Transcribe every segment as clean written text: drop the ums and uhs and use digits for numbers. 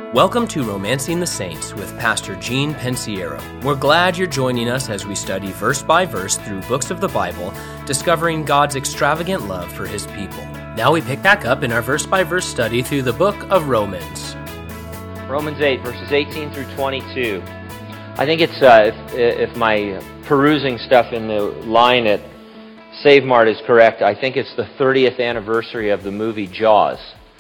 Welcome to Romancing the Saints with Pastor Gene Pensiero. We're glad you're joining us as we study verse by verse through books of the Bible, discovering God's extravagant love for His people. Now we pick back up in our verse by verse study through the book of Romans. Romans 8, verses 18 through 22. I think it's, if my perusing stuff in the line at Save Mart is correct, I think it's the 30th anniversary of the movie Jaws.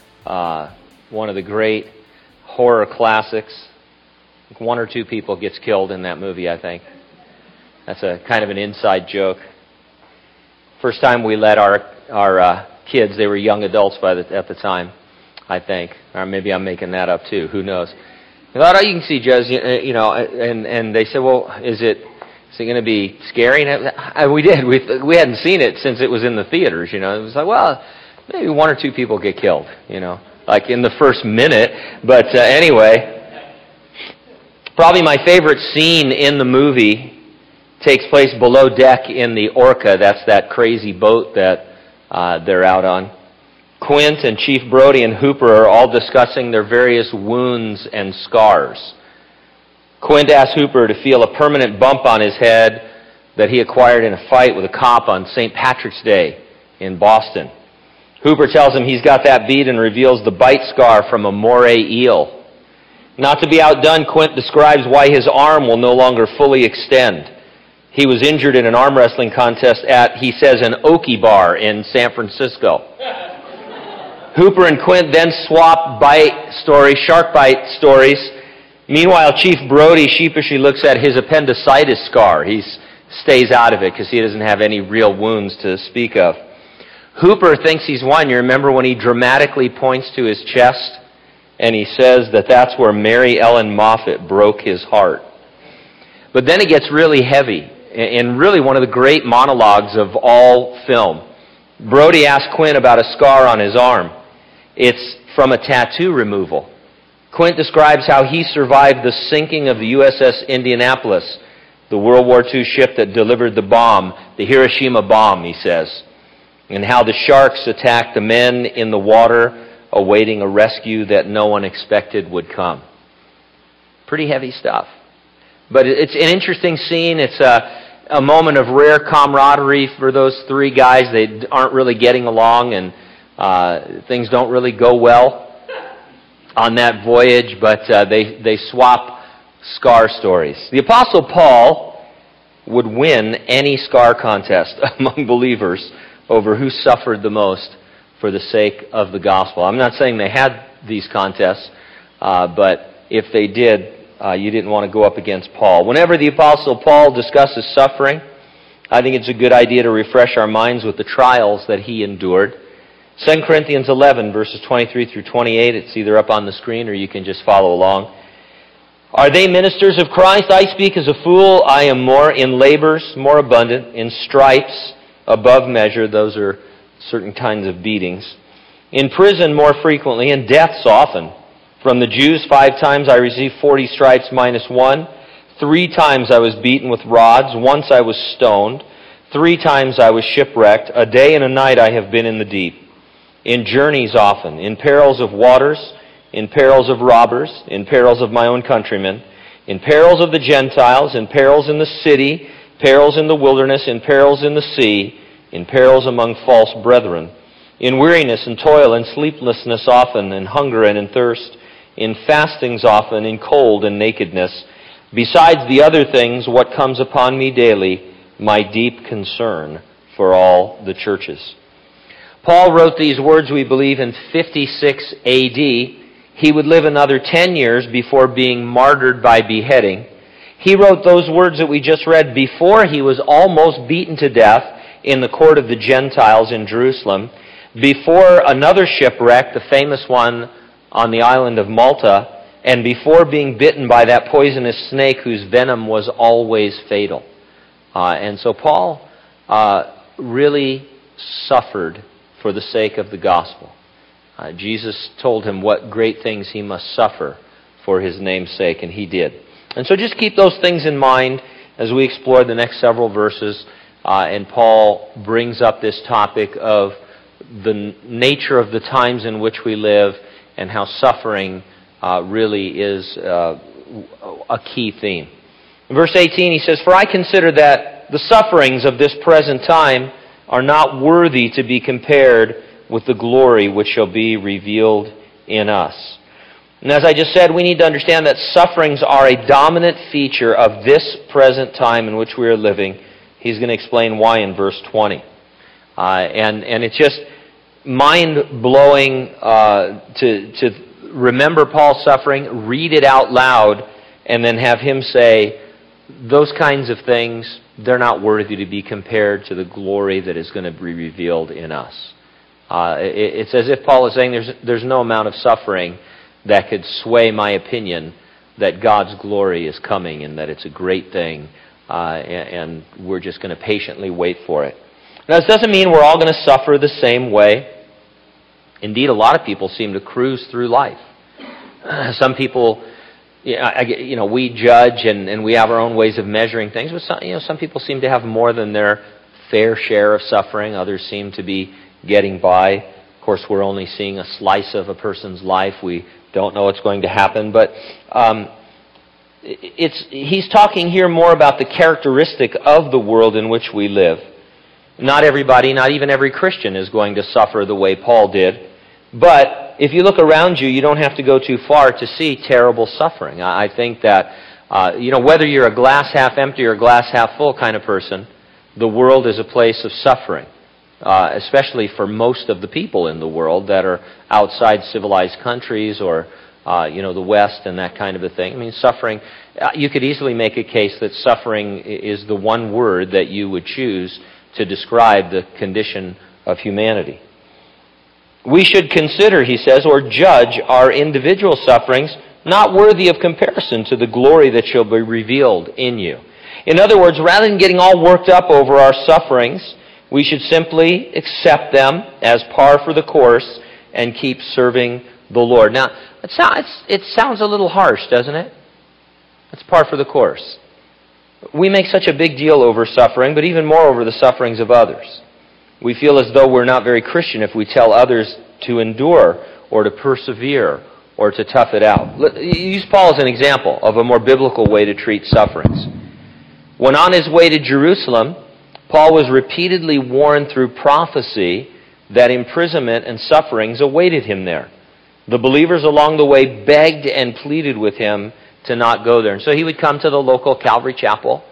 One of the great horror classics. One or two people gets killed in that movie, I think. That's a kind of an inside joke. First time we let our kids, they were young adults at the time, I think. Or maybe I'm making that up too, who knows. I thought, oh, you can see Jaws, and they said, well, is it going to be scary? And we did. We hadn't seen it since it was in the theaters, It was like, well, maybe one or two people get killed, like in the first minute. But anyway, probably my favorite scene in the movie takes place below deck in the Orca. That's that crazy boat that they're out on. Quint and Chief Brody and Hooper are all discussing their various wounds and scars. Quint asks Hooper to feel a permanent bump on his head that he acquired in a fight with a cop on St. Patrick's Day in Boston. Hooper tells him he's got that beat and reveals the bite scar from a moray eel. Not to be outdone, Quint describes why his arm will no longer fully extend. He was injured in an arm wrestling contest at, he says, an Oki bar in San Francisco. Hooper and Quint then swap shark bite stories. Meanwhile, Chief Brody sheepishly looks at his appendicitis scar. He stays out of it because he doesn't have any real wounds to speak of. Hooper thinks he's won. You remember when he dramatically points to his chest and he says that that's where Mary Ellen Moffat broke his heart. But then it gets really heavy, and really one of the great monologues of all film. Brody asks Quint about a scar on his arm. It's from a tattoo removal. Quint describes how he survived the sinking of the USS Indianapolis, the World War II ship that delivered the bomb, the Hiroshima bomb, he says, and how the sharks attacked the men in the water awaiting a rescue that no one expected would come. Pretty heavy stuff. But it's an interesting scene. It's a moment of rare camaraderie for those three guys. They aren't really getting along, and things don't really go well on that voyage, but they swap scar stories. The Apostle Paul would win any scar contest among believers over who suffered the most for the sake of the gospel. I'm not saying they had these contests, but if they did, you didn't want to go up against Paul. Whenever the Apostle Paul discusses suffering, I think it's a good idea to refresh our minds with the trials that he endured. 2 Corinthians 11, verses 23 through 28, it's either up on the screen or you can just follow along. Are they ministers of Christ? I speak as a fool. I am more in labors, more abundant, in stripes, above measure. Those are certain kinds of beatings. In prison more frequently, and deaths often. From the Jews 5 times I received 40 stripes minus 1. 3 times I was beaten with rods. Once I was stoned. 3 times I was shipwrecked. A day and a night I have been in the deep. In journeys often, in perils of waters, in perils of robbers, in perils of my own countrymen, in perils of the Gentiles, in perils in the city, perils in the wilderness, in perils in the sea, in perils among false brethren, in weariness and toil and sleeplessness often, in hunger and in thirst, in fastings often, in cold and nakedness. Besides the other things, what comes upon me daily, my deep concern for all the churches. Paul wrote these words, we believe, in 56 A.D. He would live another 10 years before being martyred by beheading. He wrote those words that we just read before he was almost beaten to death in the court of the Gentiles in Jerusalem, before another shipwreck, the famous one on the island of Malta, and before being bitten by that poisonous snake whose venom was always fatal. And so Paul really suffered for the sake of the gospel. Jesus told him what great things he must suffer for his name's sake, and he did. And so just keep those things in mind as we explore the next several verses, and Paul brings up this topic of the nature of the times in which we live and how suffering really is a key theme. In verse 18 he says, "For I consider that the sufferings of this present time are not worthy to be compared with the glory which shall be revealed in us." And as I just said, we need to understand that sufferings are a dominant feature of this present time in which we are living. He's going to explain why in verse 20. And it's just mind-blowing to remember Paul's suffering, read it out loud, and then have him say, those kinds of things, they're not worthy to be compared to the glory that is going to be revealed in us. It's as if Paul is saying there's no amount of suffering that could sway my opinion that God's glory is coming and that it's a great thing, and we're just going to patiently wait for it. Now, this doesn't mean we're all going to suffer the same way. Indeed, a lot of people seem to cruise through life. Some people, we judge and we have our own ways of measuring things, but some people seem to have more than their fair share of suffering. Others seem to be getting by. Of course, we're only seeing a slice of a person's life. We don't know what's going to happen, but he's talking here more about the characteristic of the world in which we live. Not everybody, not even every Christian, is going to suffer the way Paul did. But if you look around you, you don't have to go too far to see terrible suffering. I think that, whether you're a glass half empty or a glass half full kind of person, the world is a place of suffering, especially for most of the people in the world that are outside civilized countries or, the West and that kind of a thing. I mean, suffering, you could easily make a case that suffering is the one word that you would choose to describe the condition of humanity. We should consider, he says, or judge our individual sufferings not worthy of comparison to the glory that shall be revealed in you. In other words, rather than getting all worked up over our sufferings, we should simply accept them as par for the course and keep serving the Lord. Now, it sounds a little harsh, doesn't it? It's par for the course. We make such a big deal over suffering, but even more over the sufferings of others. We feel as though we're not very Christian if we tell others to endure or to persevere or to tough it out. Use Paul as an example of a more biblical way to treat sufferings. When on his way to Jerusalem, Paul was repeatedly warned through prophecy that imprisonment and sufferings awaited him there. The believers along the way begged and pleaded with him to not go there. And so he would come to the local Calvary Chapel,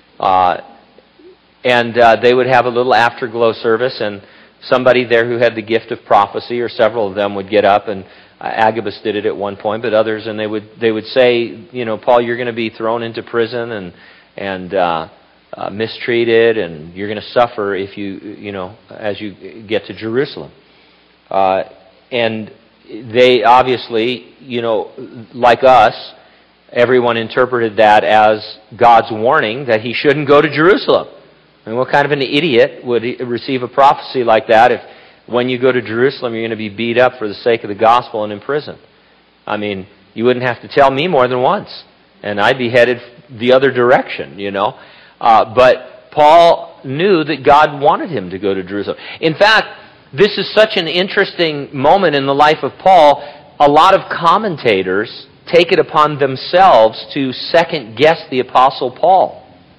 and they would have a little afterglow service, and somebody there who had the gift of prophecy, or several of them, would get up, and Agabus did it at one point, but others, and they would say, Paul, you're going to be thrown into prison and mistreated, and you're going to suffer if as you get to Jerusalem. And they obviously, like us, everyone interpreted that as God's warning that he shouldn't go to Jerusalem. I mean, what kind of an idiot would receive a prophecy like that if when you go to Jerusalem you're going to be beat up for the sake of the gospel and imprisoned? I mean, you wouldn't have to tell me more than once, and I'd be headed the other direction, But Paul knew that God wanted him to go to Jerusalem. In fact, this is such an interesting moment in the life of Paul. A lot of commentators take it upon themselves to second-guess the Apostle Paul.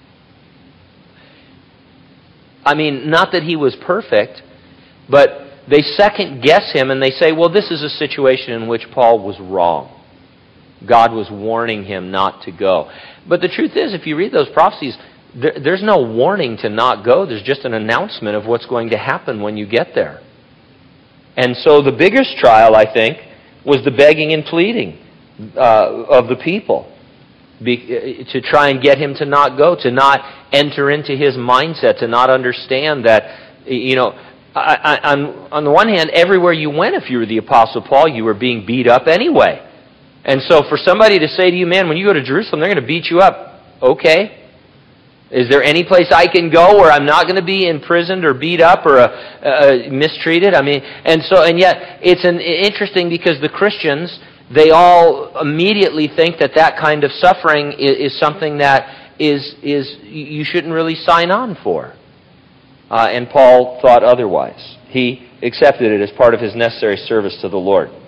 I mean, not that he was perfect, but they second-guess him and they say, well, this is a situation in which Paul was wrong. God was warning him not to go. But the truth is, if you read those prophecies, there's no warning to not go. There's just an announcement of what's going to happen when you get there. And so the biggest trial, I think, was the begging and pleading of the people to try and get him to not go, to not enter into his mindset, to not understand that, on the one hand, everywhere you went, if you were the Apostle Paul, you were being beat up anyway. And so for somebody to say to you, man, when you go to Jerusalem, they're going to beat you up. Okay. Is there any place I can go where I'm not going to be imprisoned or beat up or mistreated? I mean, and yet it's interesting because the Christians, they all immediately think that kind of suffering is something that is you shouldn't really sign on for. And Paul thought otherwise. He accepted it as part of his necessary service to the Lord.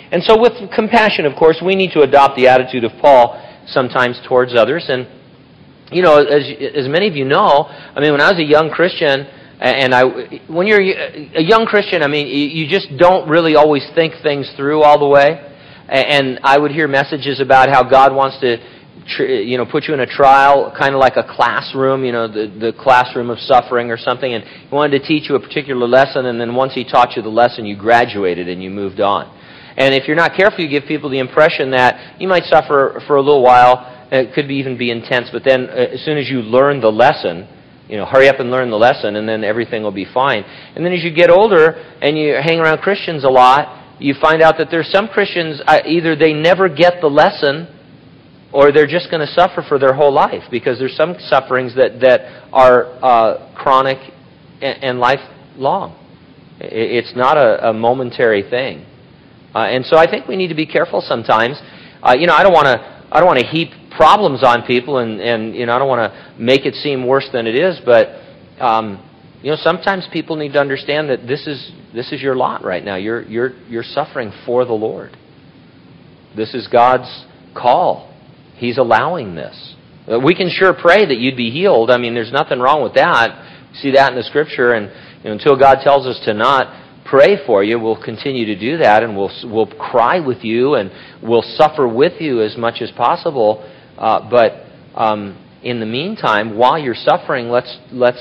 And so with compassion, of course, we need to adopt the attitude of Paul sometimes towards others. And, you know, as many of you know, I mean, when I was a young Christian, when you're a young Christian, I mean, you just don't really always think things through all the way. And I would hear messages about how God wants to, put you in a trial, kind of like a classroom, the classroom of suffering or something, and He wanted to teach you a particular lesson, and then once He taught you the lesson, you graduated and you moved on. And if you're not careful, you give people the impression that you might suffer for a little while. It could even be intense, but then as soon as you learn the lesson, hurry up and learn the lesson, and then everything will be fine. And then as you get older and you hang around Christians a lot, you find out that there's some Christians, either they never get the lesson, or they're just going to suffer for their whole life, because there's some sufferings that are chronic and lifelong. It's not a momentary thing. And so I think we need to be careful sometimes. I don't want to heap problems on people, and I don't want to make it seem worse than it is. But sometimes people need to understand that this is your lot right now. You're suffering for the Lord. This is God's call. He's allowing this. We can sure pray that you'd be healed. I mean, there's nothing wrong with that. We see that in the Scripture, and until God tells us to not pray for you, we'll continue to do that, and we'll cry with you, and we'll suffer with you as much as possible. But in the meantime, while you're suffering, let's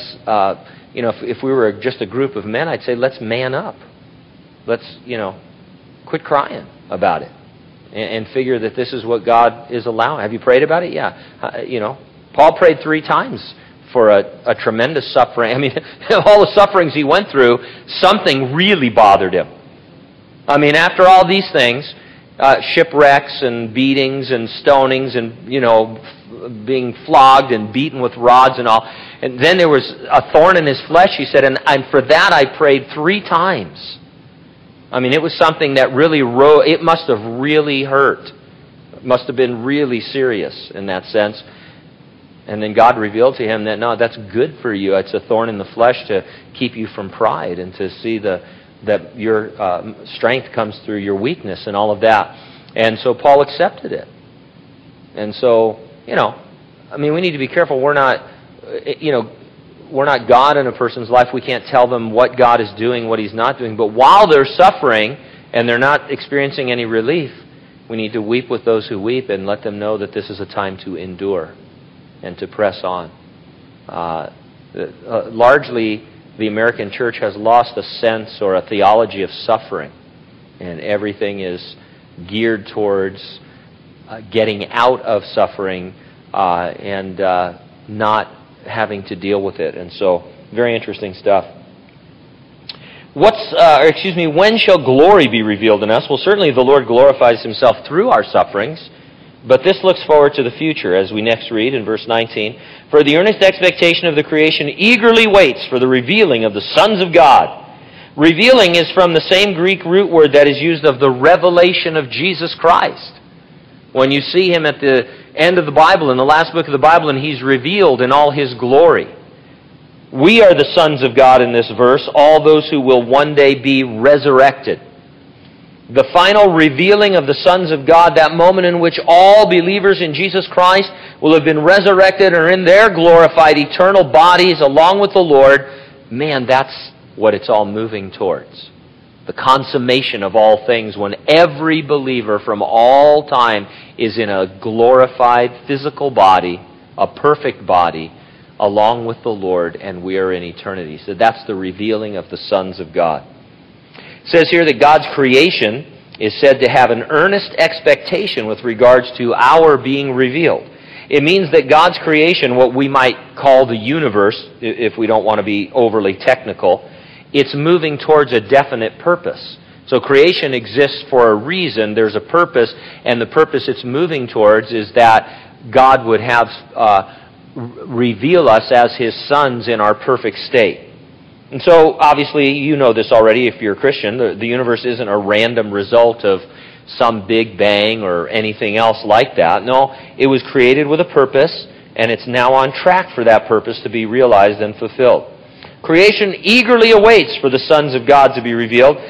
if we were just a group of men, I'd say let's man up. Let's quit crying about it, and figure that this is what God is allowing. Have you prayed about it? Yeah. Paul prayed 3 times for a tremendous suffering. I mean, all the sufferings he went through, something really bothered him. I mean, after all these things, shipwrecks and beatings and stonings and, being flogged and beaten with rods and all. And then there was a thorn in his flesh, he said, and for that I prayed 3 times. I mean, it was something that really it must have really hurt. It must have been really serious in that sense. And then God revealed to him that, no, that's good for you. It's a thorn in the flesh to keep you from pride and to see that your strength comes through your weakness and all of that. And so Paul accepted it. And so, we need to be careful. We're not God in a person's life. We can't tell them what God is doing, what He's not doing. But while they're suffering and they're not experiencing any relief, we need to weep with those who weep and let them know that this is a time to endure and to press on. Largely, the American church has lost a sense or a theology of suffering, and everything is geared towards getting out of suffering and not having to deal with it. And so, very interesting stuff. When shall glory be revealed in us? Well, certainly the Lord glorifies Himself through our sufferings, but this looks forward to the future, as we next read in verse 19. For the earnest expectation of the creation eagerly waits for the revealing of the sons of God. Revealing is from the same Greek root word that is used of the revelation of Jesus Christ. When you see Him at the end of the Bible, in the last book of the Bible, and He's revealed in all His glory. We are the sons of God in this verse, all those who will one day be resurrected. The final revealing of the sons of God, that moment in which all believers in Jesus Christ will have been resurrected and are in their glorified eternal bodies along with the Lord, man, that's what it's all moving towards. The consummation of all things, when every believer from all time is in a glorified physical body, a perfect body, along with the Lord, and we are in eternity. So that's the revealing of the sons of God. It says here that God's creation is said to have an earnest expectation with regards to our being revealed. It means that God's creation, what we might call the universe, if we don't want to be overly technical, it's moving towards a definite purpose. So creation exists for a reason, there's a purpose, and the purpose it's moving towards is that God would have reveal us as His sons in our perfect state. And so, obviously, you know this already if you're a Christian. The universe isn't a random result of some big bang or anything else like that. No, it was created with a purpose, and it's now on track for that purpose to be realized and fulfilled. Creation eagerly awaits for the sons of God to be revealed.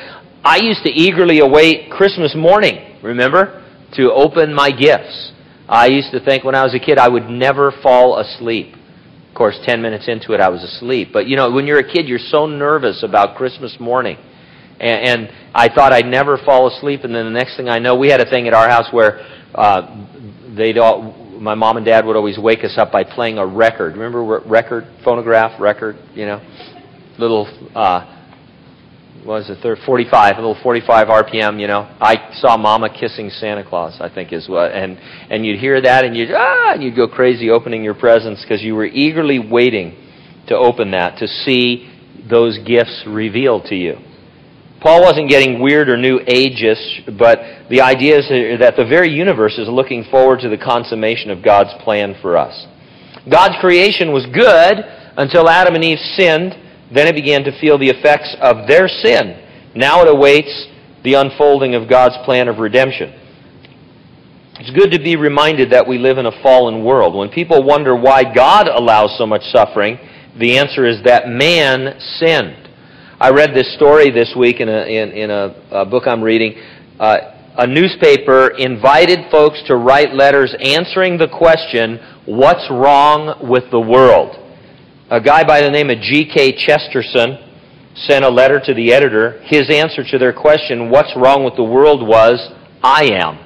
I used to eagerly await Christmas morning, remember, to open my gifts. I used to think when I was a kid I would never fall asleep. Of course, 10 minutes into it I was asleep. But you know, when you're a kid, you're so nervous about Christmas morning. And I thought I'd never fall asleep, and then the next thing I know, we had a thing at our house where my mom and dad would always wake us up by playing a record. Remember record, phonograph, record, you know? Little, what was it, 45, a little 45 RPM, you know. I saw Mama kissing Santa Claus, I think is what, and you'd hear that and you'd go crazy opening your presents because you were eagerly waiting to open that, to see those gifts revealed to you. Paul wasn't getting weird or new age-ish, but the idea is that the very universe is looking forward to the consummation of God's plan for us. God's creation was good until Adam and Eve sinned. Then it began to feel the effects of their sin. Now it awaits the unfolding of God's plan of redemption. It's good to be reminded that we live in a fallen world. When people wonder why God allows so much suffering, the answer is that man sinned. I read this story this week in a book I'm reading. A newspaper invited folks to write letters answering the question, what's wrong with the world? A guy by the name of G.K. Chesterton sent a letter to the editor. His answer to their question, what's wrong with the world, was, I am.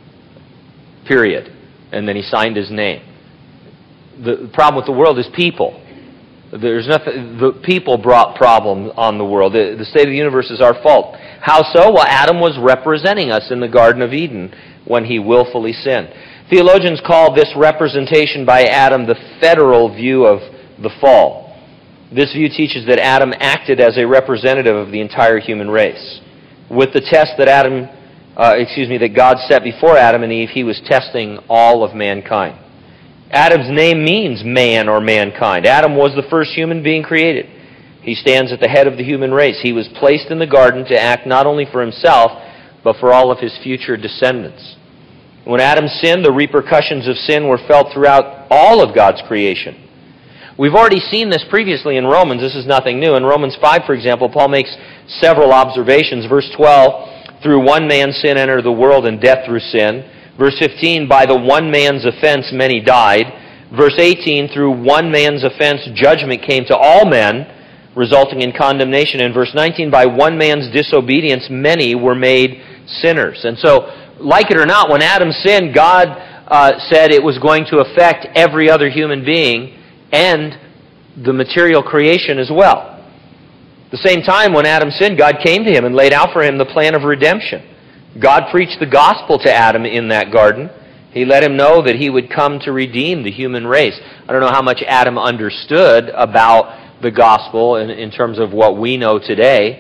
Period. And then he signed his name. The problem with the world is people. There's nothing. The people brought problems on the world. The state of the universe is our fault. How so? Well, Adam was representing us in the Garden of Eden when he willfully sinned. Theologians call this representation by Adam the federal view of the fall. This view teaches that Adam acted as a representative of the entire human race. With the test that that God set before Adam and Eve, he was testing all of mankind. Adam's name means man or mankind. Adam was the first human being created. He stands at the head of the human race. He was placed in the garden to act not only for himself, but for all of his future descendants. When Adam sinned, the repercussions of sin were felt throughout all of God's creation. We've already seen this previously in Romans. This is nothing new. In Romans 5, for example, Paul makes several observations. Verse 12, through one man's sin entered the world, and death through sin. Verse 15, by the one man's offense many died. Verse 18, through one man's offense judgment came to all men, resulting in condemnation. And verse 19, by one man's disobedience many were made sinners. And so, like it or not, when Adam sinned, God said it was going to affect every other human being and the material creation as well. At the same time, when Adam sinned, God came to him and laid out for him the plan of redemption. God preached the gospel to Adam in that garden. He let him know that he would come to redeem the human race. I don't know how much Adam understood about the gospel in terms of what we know today.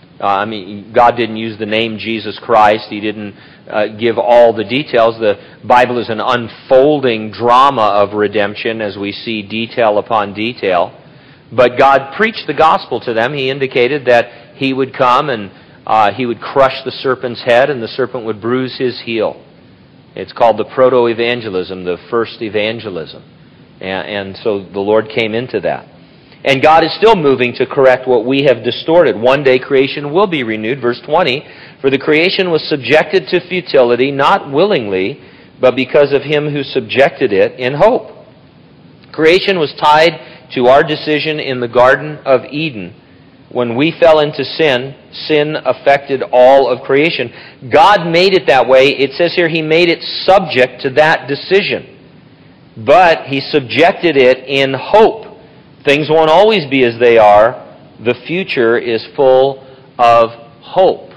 God didn't use the name Jesus Christ. He didn't give all the details. The Bible is an unfolding drama of redemption as we see detail upon detail. But God preached the gospel to them. He indicated that he would come and he would crush the serpent's head and the serpent would bruise his heel. It's called the proto-evangelism, the first evangelism. And so the Lord came into that. And God is still moving to correct what we have distorted. One day creation will be renewed. Verse 20, for the creation was subjected to futility, not willingly, but because of him who subjected it in hope. Creation was tied to our decision in the Garden of Eden. When we fell into sin, sin affected all of creation. God made it that way. It says here he made it subject to that decision. But he subjected it in hope. Things won't always be as they are. The future is full of hope.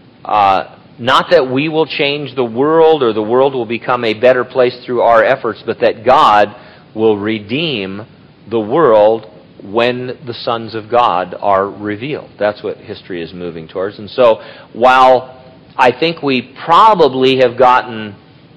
Not that we will change the world or the world will become a better place through our efforts, but that God will redeem the world when the sons of God are revealed. That's what history is moving towards. And so, while I think we probably have gotten,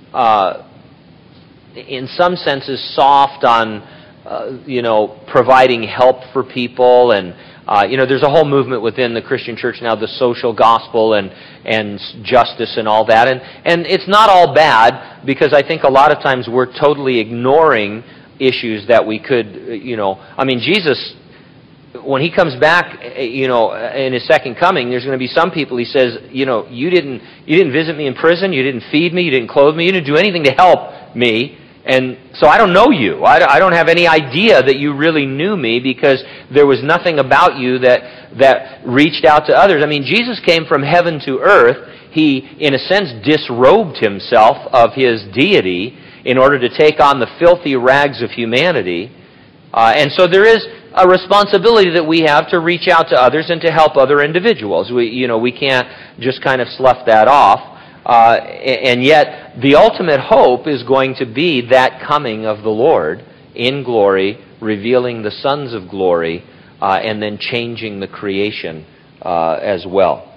in some senses, soft on providing help for people, and there's a whole movement within the Christian church now, the social gospel and justice and all that, and it's not all bad, because I think a lot of times we're totally ignoring issues that we could, Jesus when he comes back, in his second coming, there's going to be some people he says, you didn't visit me in prison, you didn't feed me, you didn't clothe me, you didn't do anything to help me, and so I don't know you. I don't have any idea that you really knew me because there was nothing about you that reached out to others. I mean, Jesus came from heaven to earth. He, in a sense, disrobed himself of his deity in order to take on the filthy rags of humanity. And so there is a responsibility that we have to reach out to others and to help other individuals. We can't just kind of slough that off. And yet, the ultimate hope is going to be that coming of the Lord in glory, revealing the sons of glory, and then changing the creation as well.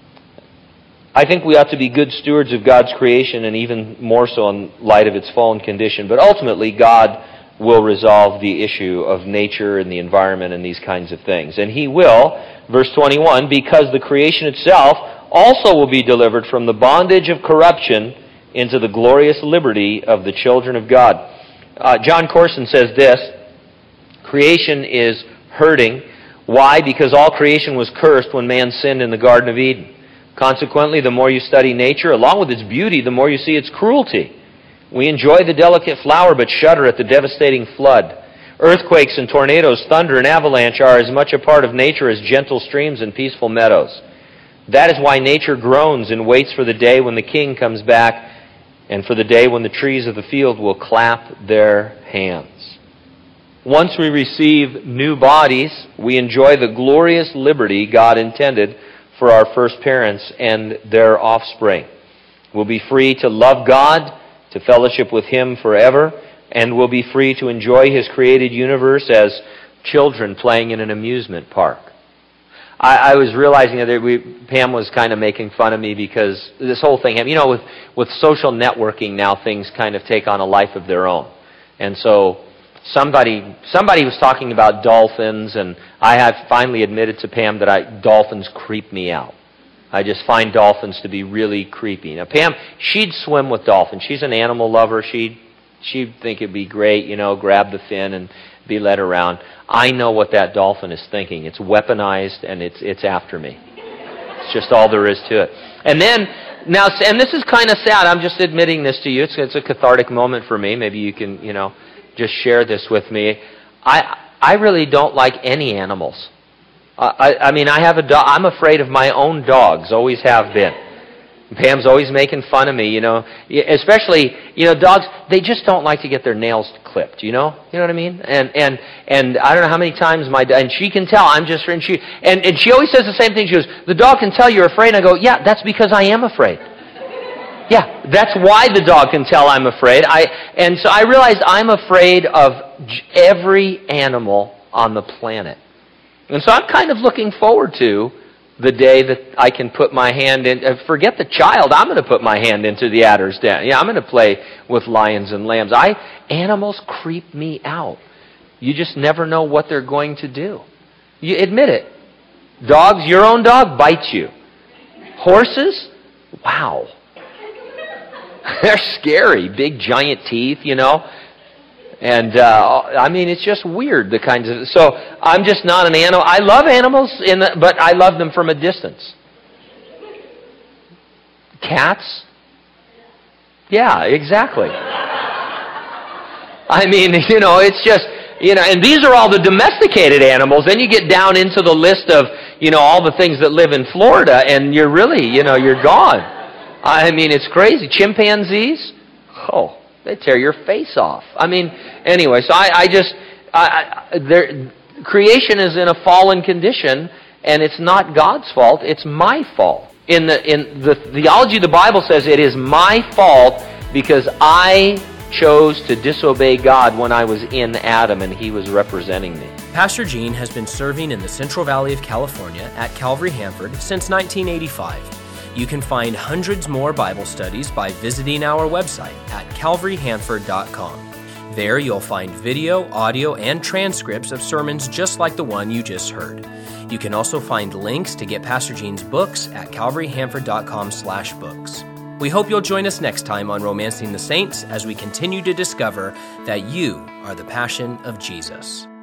I think we ought to be good stewards of God's creation, and even more so in light of its fallen condition. But ultimately, God will resolve the issue of nature and the environment and these kinds of things. And He will, verse 21, because the creation itself also will be delivered from the bondage of corruption into the glorious liberty of the children of God. John Corson says this, creation is hurting. Why? Because all creation was cursed when man sinned in the Garden of Eden. Consequently, the more you study nature, along with its beauty, the more you see its cruelty. We enjoy the delicate flower, but shudder at the devastating flood. Earthquakes and tornadoes, thunder and avalanche are as much a part of nature as gentle streams and peaceful meadows. That is why nature groans and waits for the day when the King comes back, and for the day when the trees of the field will clap their hands. Once we receive new bodies, we enjoy the glorious liberty God intended for our first parents and their offspring. We'll be free to love God, to fellowship with Him forever, and we'll be free to enjoy His created universe as children playing in an amusement park. I was realizing that Pam was kind of making fun of me because this whole thing, with social networking now, things kind of take on a life of their own. And so somebody was talking about dolphins, and I have finally admitted to Pam that dolphins creep me out. I just find dolphins to be really creepy. Now, Pam, she'd swim with dolphins. She's an animal lover. She'd think it'd be great, grab the fin and be led around. I know what that dolphin is thinking. It's weaponized, and it's after me. It's just all there is to it. And this is kind of sad. I'm just admitting this to you. It's a cathartic moment for me. Maybe you can, just share this with me. I really don't like any animals. I have a dog. I'm afraid of my own dogs. Always have been. Pam's always making fun of me, Especially, dogs, they just don't like to get their nails clipped, You know what I mean? And I don't know how many times and she can tell, and she always says the same thing. She goes, the dog can tell you're afraid. And I go, yeah, that's because I am afraid. Yeah, that's why the dog can tell I'm afraid. And so I realized I'm afraid of every animal on the planet. And so I'm kind of looking forward to the day that I can put my hand in. Forget the child. I'm going to put my hand into the adder's den. Yeah, I'm going to play with lions and lambs. Animals creep me out. You just never know what they're going to do. You admit it. Dogs, your own dog bites you. Horses, wow. They're scary. Big, giant teeth, And, it's just weird, the kinds of... So, I'm just not an animal. I love animals, but I love them from a distance. Cats? Yeah, exactly. It's just... and these are all the domesticated animals. Then you get down into the list of, all the things that live in Florida, and you're really, you're gone. It's crazy. Chimpanzees? Oh... They tear your face off. Anyway, so creation is in a fallen condition, and it's not God's fault, it's my fault. In the theology of the Bible says it is my fault because I chose to disobey God when I was in Adam and He was representing me. Pastor Gene has been serving in the Central Valley of California at Calvary Hanford since 1985. You can find hundreds more Bible studies by visiting our website at calvaryhanford.com. There you'll find video, audio, and transcripts of sermons just like the one you just heard. You can also find links to get Pastor Gene's books at calvaryhanford.com/books. We hope you'll join us next time on Romancing the Saints as we continue to discover that you are the passion of Jesus.